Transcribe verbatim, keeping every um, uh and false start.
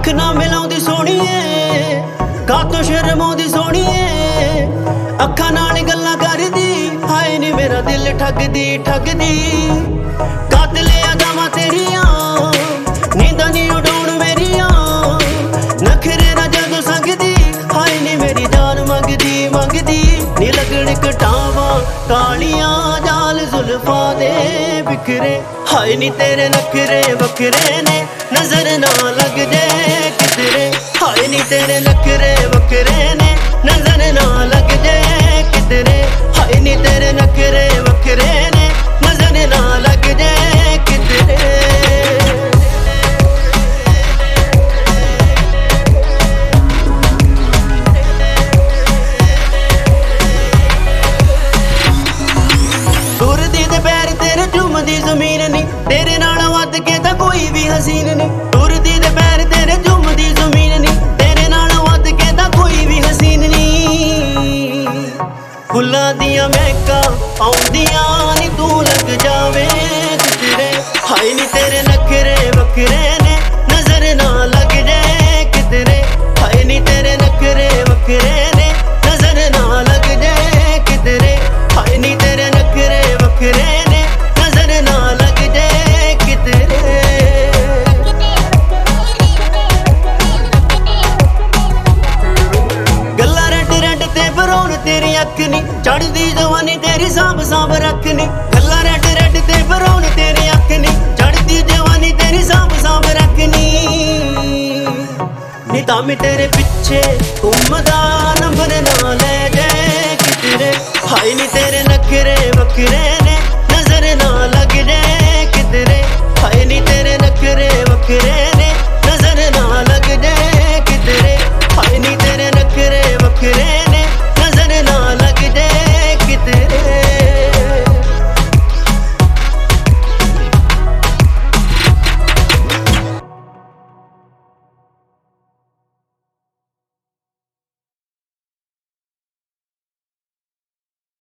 ਅੱਖ ਨਾ ਮਿਲਾਉਂਦੀ ਸੋਹਣੀਏ, ਕਾਤੋਂ ਸ਼ਰਮਾਉਂਦੀ ਸੋਹਣੀਏ, ਅੱਖਾਂ ਨਾਲ ਗੱਲਾਂ ਕਰਦੀ, ਹਾਏ ਨੀ ਮੇਰਾ ਦਿਲ ਠੱਗਦੀ ਠੱਗਦੀ। ਕਾਤਲ ਅਦਾਵਾਂ ਤੇਰੀਆਂ, ਨੀਂਦਾਂ ਨੀ ਉਡਾਉਣ ਮੇਰੀਆਂ, ਨਖਰੇ ਨਾ ਜਦੋਂ ਸੰਗਦੀ, ਹਾਏ ਨੀ ਮੇਰੀ ਜਾਨ ਮੰਗਦੀ ਮੰਗਦੀ। ਨੀ ਲੱਗਣ ਕਟਾਵਾਂ ਕਾਲੀਆਂ, ਜਾਲ ਜ਼ੁਲਫਾਂ ਦੇ ਬਿਖਰੇ, ਹਾਏ ਨੀ ਤੇਰੇ ਨਖਰੇ ਵੱਖਰੇ ਨੇ, ਨਜ਼ਰ ਨਾ ਲੱਗ ਜੇ ਕਿਧਰੇ, ਹਾਏ ਨੀ ਤੇਰੇ ਨਖਰੇ ਵੱਖਰੇ ਨੇ, ਨਜ਼ਰ ਨਾ ਲੱਗ ਜੇ ਕਿਧਰੇ, ਹਾਏ ਨੀ ਤੇਰੇ ਨਖਰੇ ਵੱਖਰੇ ਨੇ, ਨਜ਼ਰ ਨਾ ਲੱਗ ਜੇ ਕਿਧਰੇ। ਤੁਰਦੀ ਤੇ ਪੈਰ ਤੇਰੇ ਚੁੰਮਦੀ ਜ਼ਮੀਨ ਨੀ, ਤੇਰੇ ਨਾਲ ਵੱਧ ਕੇ ਤਾਂ ਕੋਈ ਵੀ ਹਸੀਨ ਨੀ।